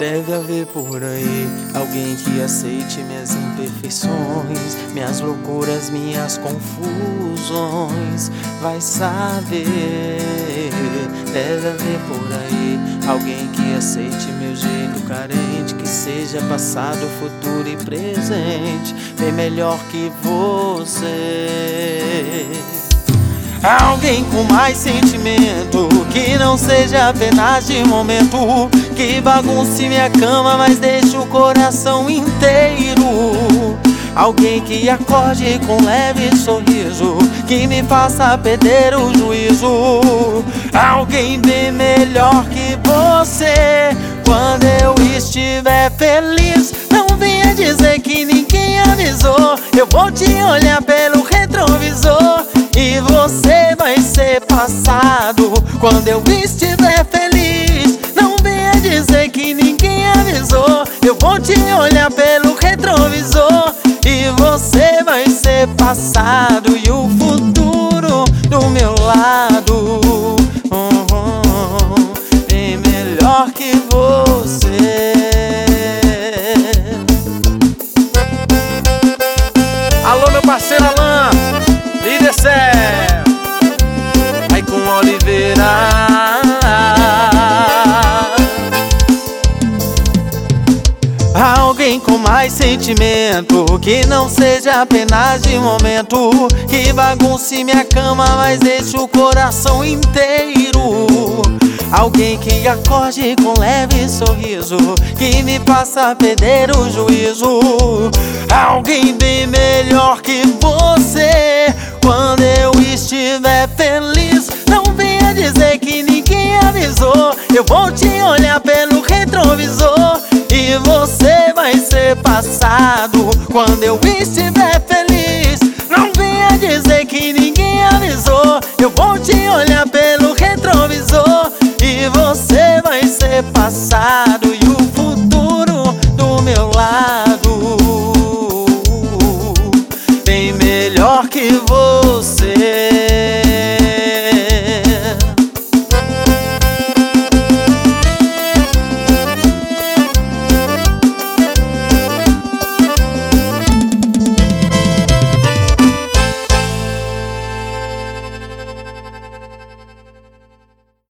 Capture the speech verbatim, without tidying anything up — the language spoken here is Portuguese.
Deve haver por aí alguém que aceite minhas imperfeições, minhas loucuras, minhas confusões. Vai saber. Deve haver por aí alguém que aceite meu jeito carente, que seja passado, futuro e presente, bem melhor que você. Alguém com mais sentimento, que não seja apenas de momento, que bagunce minha cama, mas deixe o coração inteiro. Alguém que acorde com leve sorriso, que me faça perder o juízo. Alguém bem melhor que você. Quando eu estiver feliz, não venha dizer que ninguém avisou. Eu vou te olhar pelo retrovisor e você vai ser passado. Quando eu estiver feliz, não venha dizer que ninguém avisou. Eu vou te olhar pelo retrovisor e você vai ser passado. E o futuro do meu lado hum, hum, bem melhor que você. Alô, meu parceiro Alan, líder Céu, aí com Oliveira. Alguém com mais sentimento, que não seja apenas de momento, que bagunce minha cama, mas deixe o coração inteiro. Alguém que acorde com leve sorriso, que me faça perder o juízo. Alguém bem melhor que você. Quando eu estiver feliz, não venha dizer que ninguém avisou. Eu vou te olhar pelo retrovisor e você vai ser passado. Quando eu estiver feliz, não venha dizer que ninguém avisou. Eu vou te olhar pelo retrovisor e você vai ser passado.